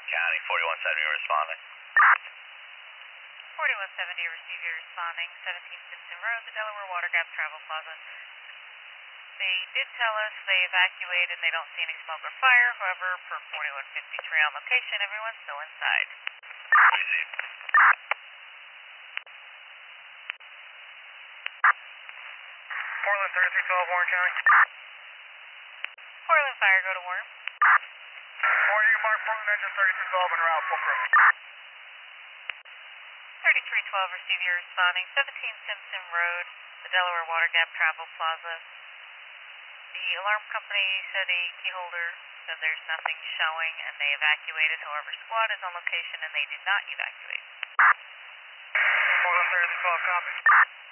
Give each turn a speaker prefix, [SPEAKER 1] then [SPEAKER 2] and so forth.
[SPEAKER 1] County, 4170 responding.
[SPEAKER 2] 4170, receive you responding, 17 Simpson Road, the Delaware Water Gap Travel Plaza. They did tell us they evacuated and they don't see any smoke or fire. However, per 4153 on location, everyone's still inside.
[SPEAKER 1] Received.
[SPEAKER 3] Portland 3312, Warren County.
[SPEAKER 2] Portland Fire, go to Warren.
[SPEAKER 3] Warren, you can mark Portland engine 3212 en route, full crew.
[SPEAKER 2] 3312, receive you responding, 17 Simpson Road, the Delaware Water Gap Travel Plaza. The alarm company said a key holder said there's nothing showing and they evacuated. However, squad is on location and they did not evacuate.
[SPEAKER 3] Portland 3312, copy.